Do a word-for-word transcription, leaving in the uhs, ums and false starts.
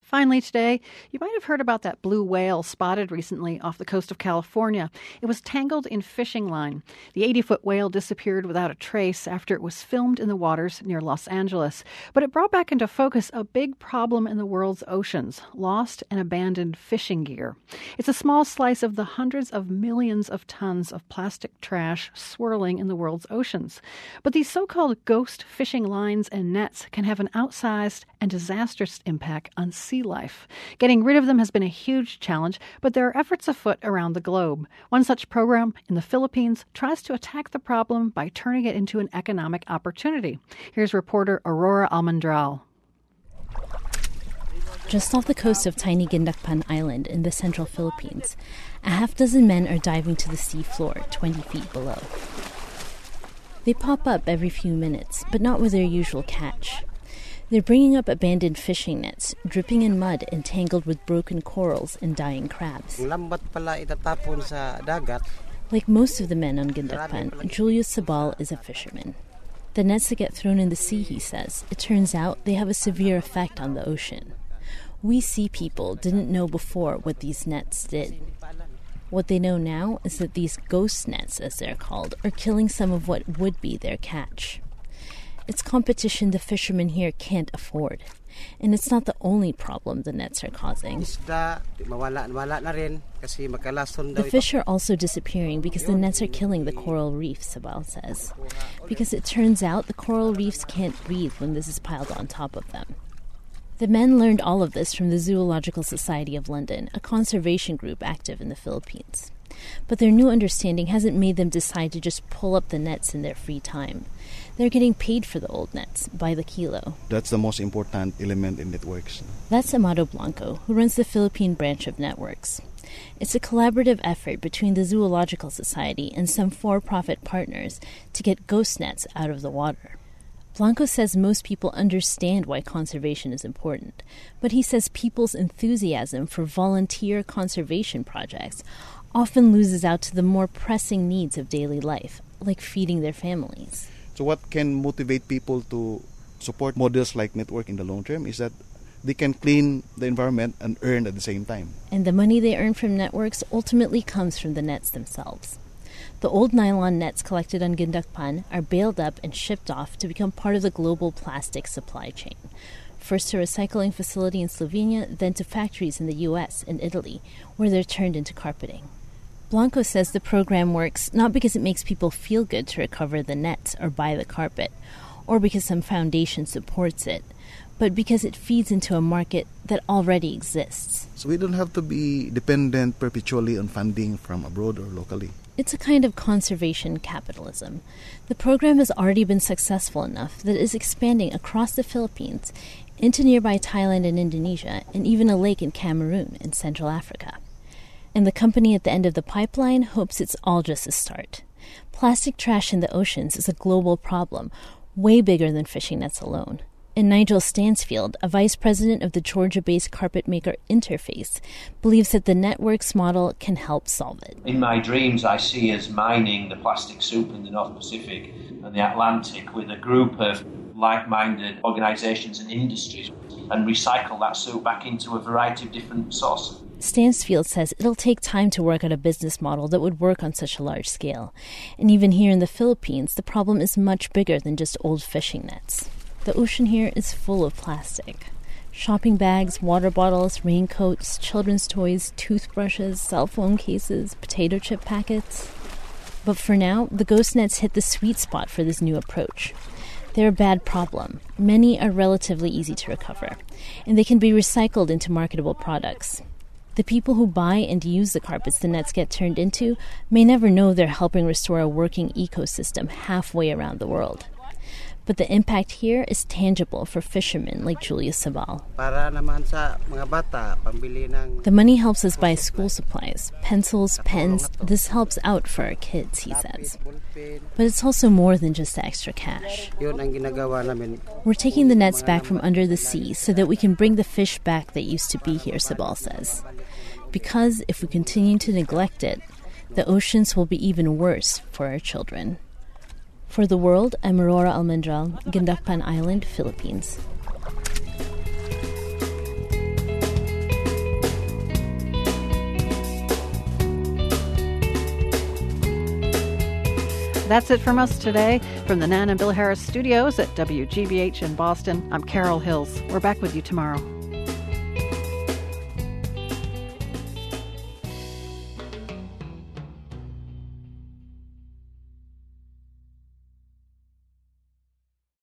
Finally today, you might have heard about that blue whale spotted recently off the coast of California. It was tangled in fishing line. The eighty-foot whale disappeared without a trace after it was filmed in the waters near Los Angeles. But it brought back into focus a big problem in the world's oceans: lost and abandoned fishing gear. It's a small slice of the hundreds of millions of tons of plastic trash swirling in the world's oceans. But these so-called ghost fishing lines and nets can have an outsized and disastrous impact on sea life. Getting rid of them has been a huge challenge, but there are efforts afoot around the globe. One such program in the Philippines tries to attack the problem by turning it into an economic opportunity. Here's reporter Aurora Almendral. Just off the coast of tiny Guindacpan Island in the central Philippines, a half dozen men are diving to the sea floor twenty feet below. They pop up every few minutes, but not with their usual catch. They're bringing up abandoned fishing nets, dripping in mud and tangled with broken corals and dying crabs. Like most of the men on Guindacpan, Julius Sabal is a fisherman. The nets that get thrown in the sea, he says, it turns out they have a severe effect on the ocean. We sea people didn't know before what these nets did. What they know now is that these ghost nets, as they're called, are killing some of what would be their catch. It's competition the fishermen here can't afford. And it's not the only problem the nets are causing. The fish are also disappearing because the nets are killing the coral reefs, Sabal says. Because it turns out the coral reefs can't breathe when this is piled on top of them. The men learned all of this from the Zoological Society of London, a conservation group active in the Philippines. But their new understanding hasn't made them decide to just pull up the nets in their free time. They're getting paid for the old nets by the kilo. That's the most important element in networks. That's Amado Blanco, who runs the Philippine branch of Networks. It's a collaborative effort between the Zoological Society and some for-profit partners to get ghost nets out of the water. Blanco says most people understand why conservation is important, but he says people's enthusiasm for volunteer conservation projects often loses out to the more pressing needs of daily life, like feeding their families. So what can motivate people to support models like Network in the long term is that they can clean the environment and earn at the same time. And the money they earn from networks ultimately comes from the nets themselves. The old nylon nets collected on Guindacpan are baled up and shipped off to become part of the global plastic supply chain. First to a recycling facility in Slovenia, then to factories in the U S and Italy, where they're turned into carpeting. Blanco says the program works not because it makes people feel good to recover the nets or buy the carpet, or because some foundation supports it, but because it feeds into a market that already exists. So we don't have to be dependent perpetually on funding from abroad or locally. It's a kind of conservation capitalism. The program has already been successful enough that it is expanding across the Philippines into nearby Thailand and Indonesia, and even a lake in Cameroon in Central Africa. And the company at the end of the pipeline hopes it's all just a start. Plastic trash in the oceans is a global problem, way bigger than fishing nets alone. And Nigel Stansfield, a vice president of the Georgia-based carpet maker Interface, believes that the Networks model can help solve it. In my dreams, I see us mining the plastic soup in the North Pacific and the Atlantic with a group of like-minded organizations and industries and recycle that soup back into a variety of different sources. Stansfield says it'll take time to work out a business model that would work on such a large scale. And even here in the Philippines, the problem is much bigger than just old fishing nets. The ocean here is full of plastic. Shopping bags, water bottles, raincoats, children's toys, toothbrushes, cell phone cases, potato chip packets. But for now, the ghost nets hit the sweet spot for this new approach. They're a bad problem. Many are relatively easy to recover, and they can be recycled into marketable products. The people who buy and use the carpets the nets get turned into may never know they're helping restore a working ecosystem halfway around the world. But the impact here is tangible for fishermen like Julius Sabal. The money helps us buy school supplies, pencils, pens. This helps out for our kids, he says. But it's also more than just the extra cash. We're taking the nets back from under the sea so that we can bring the fish back that used to be here, Sabal says. Because if we continue to neglect it, the oceans will be even worse for our children. For The World, I'm Aurora Almendral, Guindacpan Island, Philippines. That's it from us today. From the Nan and Bill Harris studios at W G B H in Boston, I'm Carol Hills. We're back with you tomorrow.